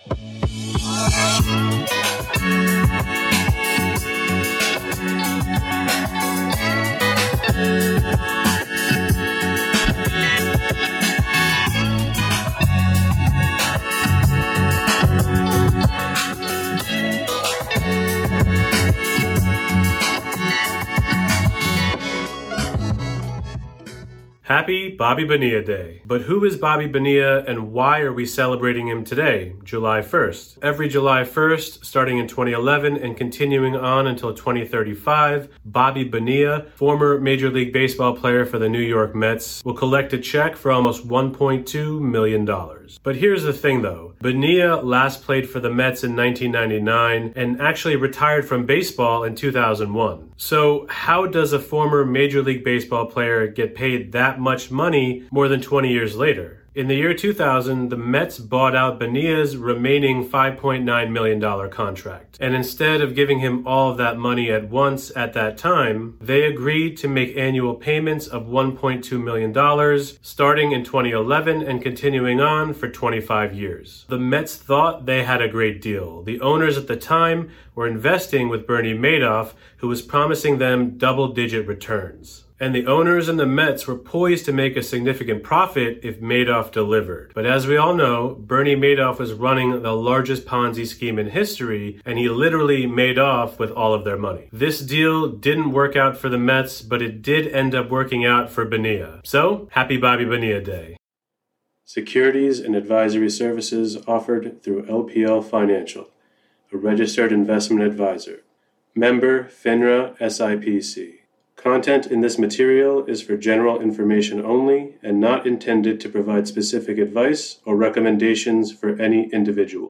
Happy Bobby Bonilla Day. But who is Bobby Bonilla and why are we celebrating him today, July 1st? Every July 1st, starting in 2011 and continuing on until 2035, Bobby Bonilla, former Major League Baseball player for the New York Mets, will collect a check for almost $1.2 million. But here's the thing though, Bonilla last played for the Mets in 1999 and actually retired from baseball in 2001. So how does a former Major League Baseball player get paid that much money more than 20 years later? In the year 2000, the Mets bought out Bonilla's remaining $5.9 million contract. And instead of giving him all of that money at once at that time, they agreed to make annual payments of $1.2 million starting in 2011 and continuing on for 25 years. The Mets thought they had a great deal. The owners at the time were investing with Bernie Madoff, who was promising them double-digit returns. And the owners and the Mets were poised to make a significant profit if Madoff delivered. But as we all know, Bernie Madoff was running the largest Ponzi scheme in history, and he literally made off with all of their money. This deal didn't work out for the Mets, but it did end up working out for Bonilla. So, happy Bobby Bonilla Day. Securities and advisory services offered through LPL Financial, a registered investment advisor. Member FINRA SIPC. Content in this material is for general information only and not intended to provide specific advice or recommendations for any individual.